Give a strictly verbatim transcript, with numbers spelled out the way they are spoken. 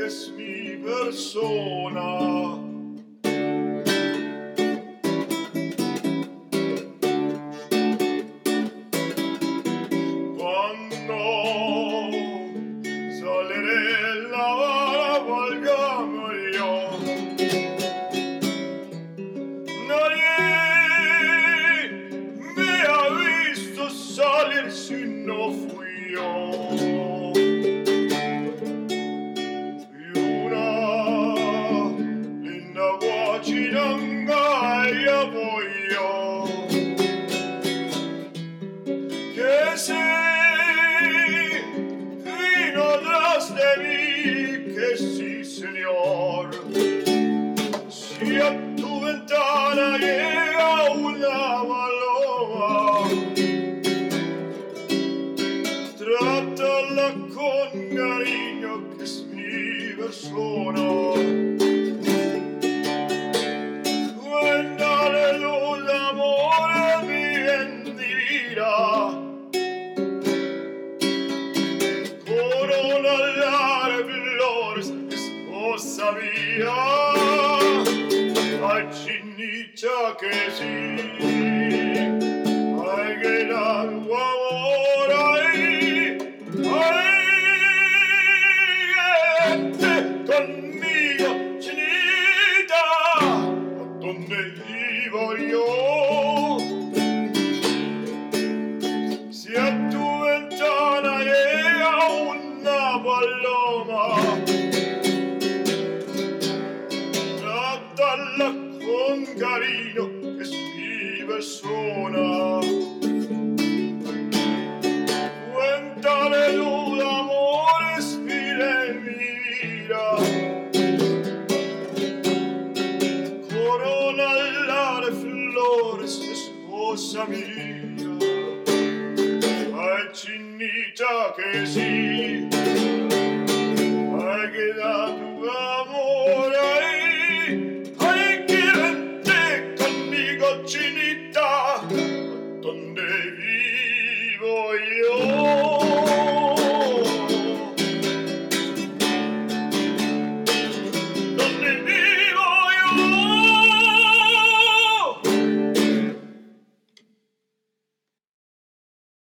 que es mi persona. Cuando saldré la vara, valgame Dios. Nadie me ha visto salir si no fui yo. Y una linda guachiranga ya voy yo. Que se vino tras de mí, que sí, señor. Si a tu ventana llega una paloma, trátala con cariño, que es mi persona. Cuéntale los amores bien divina, corona de flores, esposa mía. Ay, chinita, que sí, ay, que la amor, ay, ay, vete conmigo, chinita, ¿a dónde iba yo? Si a tu ventana llega una paloma, trátala con cariño, que es mi persona. Cuéntale los amores, mire, mira. Corona de flores, esposa mía. Ay, chinita, que sí.